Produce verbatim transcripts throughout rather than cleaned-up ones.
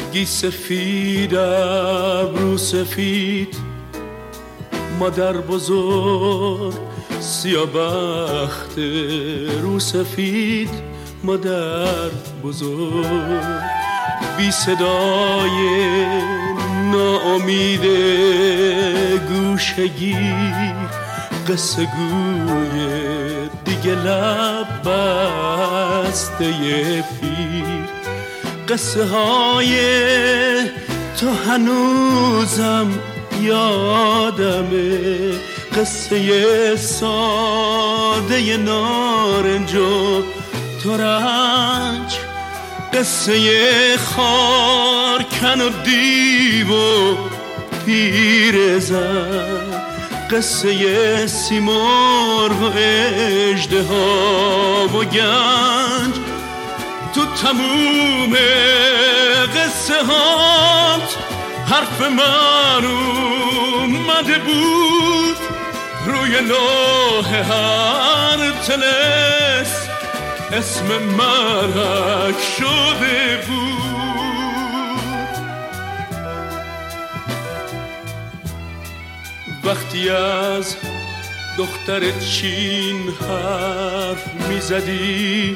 گی سفید ابرو سفید، مادر بزرگ سیابخت رو سفید، مادر بزرگ بی صدای ناامید گوشگیر، قصه گوی دیگه لب بسته پیر، قصه های تو هنوزم یادمه، قصه ساده نارنج و ترنج، قصه خارکن و دیو و پیرزن، قصه سیمرغ و اژدها و گنج. تو تموم قصه هات حرف من اومده بود، روی لوح هر طلسم اسم مرگ شده بود. وقتی از دختر چین حرف میزدی،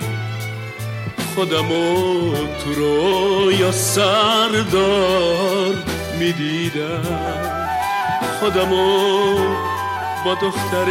خودمو تو رویا سردار میدیدم، خودمو با دختر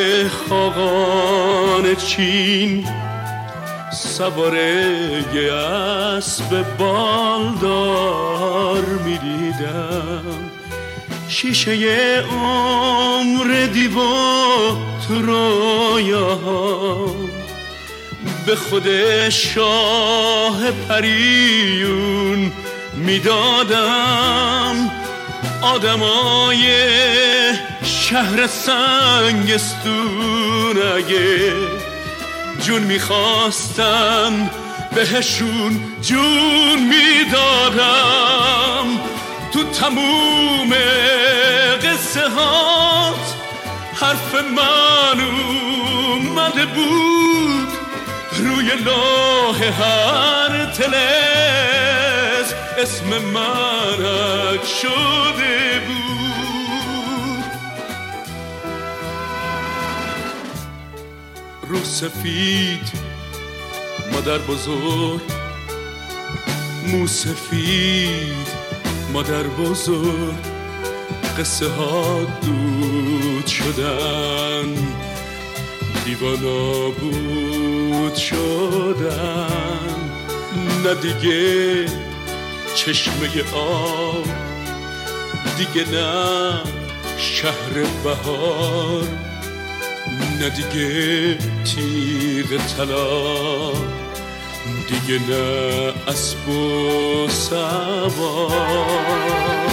خاقان چین سوار یه اسب بالدار میدیدم، شیشه عمر دیو تو رویاهام به خود شاه پریون میدادم. آدمای شهر سنگستون اگه جون میخواستن بهشون جون میدادم. تو تموم قصه هات حرف من اومده بود، روی لوح هر طلسم اسم مرگ شده بود. رو سفید مادر بزرگ، مو سفید مادر بزرگ، قصه ها دود شدن، دیوانا بود شدن. نه دیگه چشمه آب، دیگه نه شهر بهار، نه دیگه تیغ طلا، دیگه نه اسب و سوار.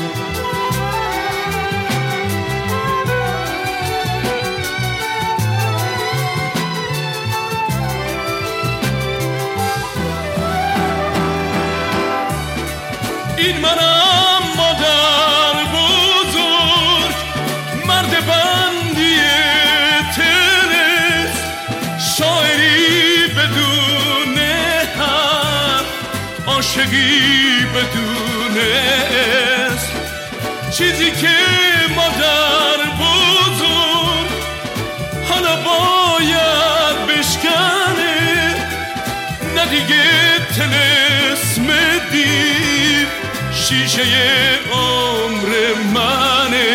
این منم مادر بزرگ، مرد بندی تنس، شاعری بدون حرف، عاشقی بدون اسم. چیزی که مادر بزرگ حالا باید بشکنه، نه دیگه طلسم دیو شیشه عمر منه.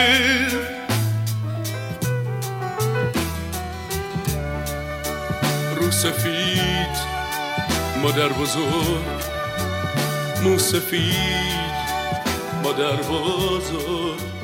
رو سفید مادر بزرگ، مو سفید مادر بزرگ،